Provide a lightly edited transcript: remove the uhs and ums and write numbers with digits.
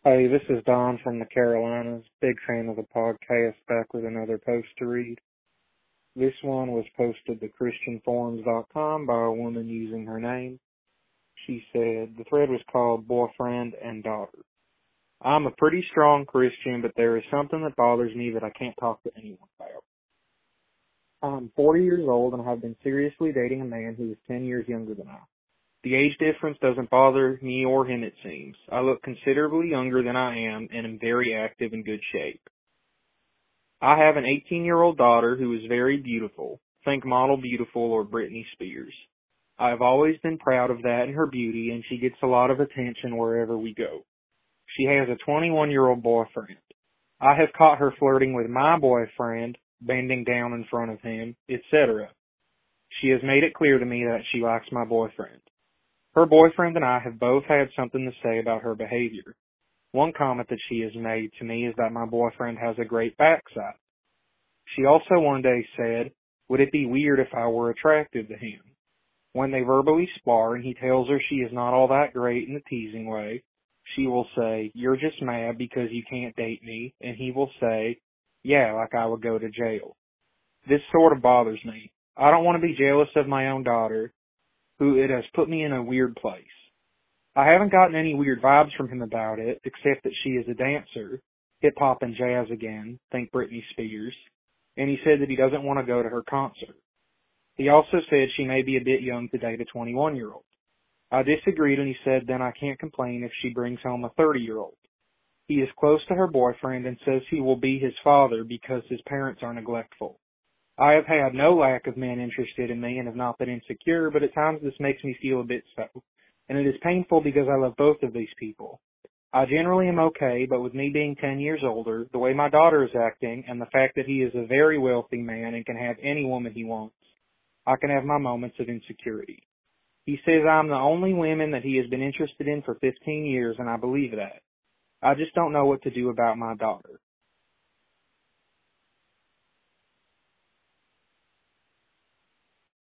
Hey, this is Don from the Carolinas. Big fan of the podcast, back with another post to read. This one was posted to ChristianForums.com by a woman using her name. She said, the thread was called Boyfriend and Daughter. I'm a pretty strong Christian, but there is something that bothers me that I can't talk to anyone about. I'm 40 years old and have been seriously dating a man who is 10 years younger than I. The age difference doesn't bother me or him, it seems. I look considerably younger than I am and am very active and good shape. I have an 18-year-old daughter who is very beautiful. Think model beautiful or Britney Spears. I have always been proud of that and her beauty, and she gets a lot of attention wherever we go. She has a 21-year-old boyfriend. I have caught her flirting with my boyfriend, bending down in front of him, etc. She has made it clear to me that she likes my boyfriend. Her boyfriend and I have both had something to say about her behavior. One comment that she has made to me is that my boyfriend has a great backside. She also one day said, would it be weird if I were attractive to him? When they verbally spar and he tells her she is not all that great in a teasing way, she will say, you're just mad because you can't date me, and he will say, yeah, like I would go to jail. This sort of bothers me. I don't want to be jealous of my own daughter, who it has put me in a weird place. I haven't gotten any weird vibes from him about it, except that she is a dancer, hip-hop and jazz again, think Britney Spears, and he said that he doesn't want to go to her concert. He also said she may be a bit young to date a 21-year-old. I disagreed and he said then I can't complain if she brings home a 30-year-old. He is close to her boyfriend and says he will be his father because his parents are neglectful. I have had no lack of men interested in me and have not been insecure, but at times this makes me feel a bit so, and it is painful because I love both of these people. I generally am okay, but with me being 10 years older, the way my daughter is acting, and the fact that he is a very wealthy man and can have any woman he wants, I can have my moments of insecurity. He says I'm the only woman that he has been interested in for 15 years, and I believe that. I just don't know what to do about my daughter.